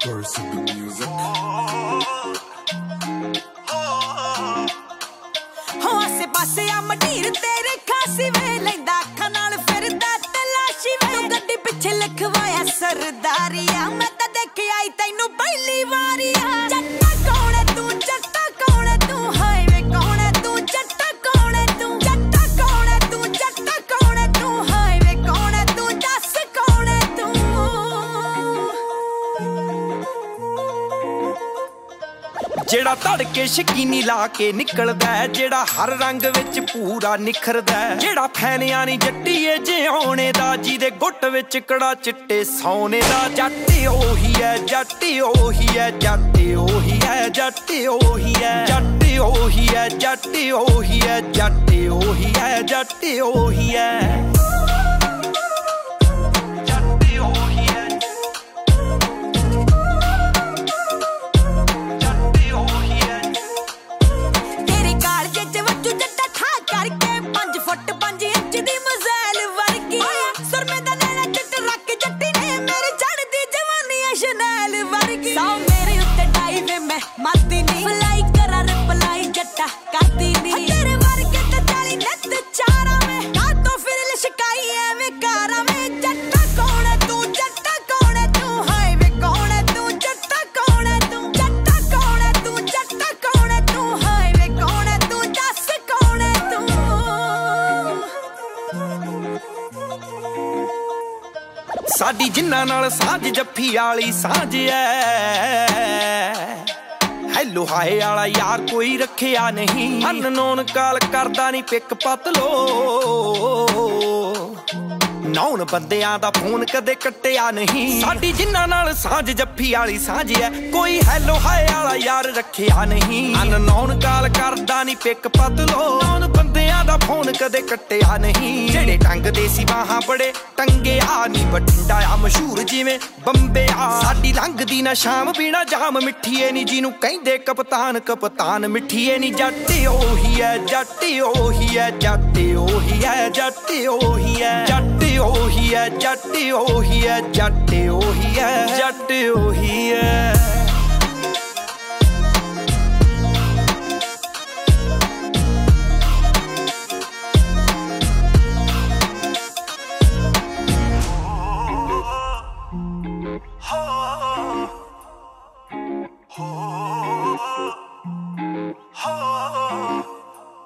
Curse in the music. हो आसे पासे आ मटीर तेरे खासी वे लैंदा अखां नाल फिरदा तलाशी वे तू गड्डी पिछे लिखवाया सरदारिया मैं तां देख आई तैनू पहली वारिया जट्टा कौन है तू जट्टा कौन है तू हाय वे कौन है तू जट्टा कौन है तू जट्टा कौन है तू जट्टा कौन है तू हाय वे कौन है तू दस कौन है तू जेड़ा तड़के शकीनी ला के निकलदा है जेड़ा हर रंग विच पूरा निखरदा है जेड़ा फैनिया नी जट्टीए जिउणे दा जिदे गुट विच कड़ा चिट्टे सोने दा जट्ट ओही है जट्ट ओही है जट्ट ओही है जट्ट ओही है जट्ट ओही है जट्ट ओही है जट्ट ओही है जट्ट ओही है माती नी फ्लाई करा रिप्लाई जट्टा करती नी तेरे वर्गे ते चाली नत चारा में का तो फिर लिशकाई एवे कारा में जट्टा कौन है तू जट्टा कौन है तू हाय वे कौन है तू जट्टा कौन है तू जट्टा कौन है तू जट्टा कौन है तू हाय वे कौन है तू दस कौन है तू साडी जिन्ना नाल साझ जफ्फी वाली साझ है हेलो हाय वाला यार कोई रखिया नहीं अननोन काल करदा नहीं पिक पत लो नौन बंदियां दा फोन कदे कट्टिया नहीं साडी जिन्ना नाल साझ जफ्फी वाली साझ है कोई हेलो हाय वाला यार रखिया नहीं अननोन काल करदा नहीं पिक पत लो नौन बंदियां दा फोन कदे कट्टिया नहीं जेड़े टंग दे सी बाहां बड़े टंगे आ नी बठिंडा आ मशहूर जिवें बंबे आ साडी लंघदी ना शाम बिना जाम मिठीए नी जिनू कहंदे कप्तान कप्तान मिठीए नी जट्ट ओही है जट्ट ओही है जट्ट ओही है जट्ट ओही है जट्ट ओही है जट्ट ओही है जट्ट ओही है जट्ट ओही है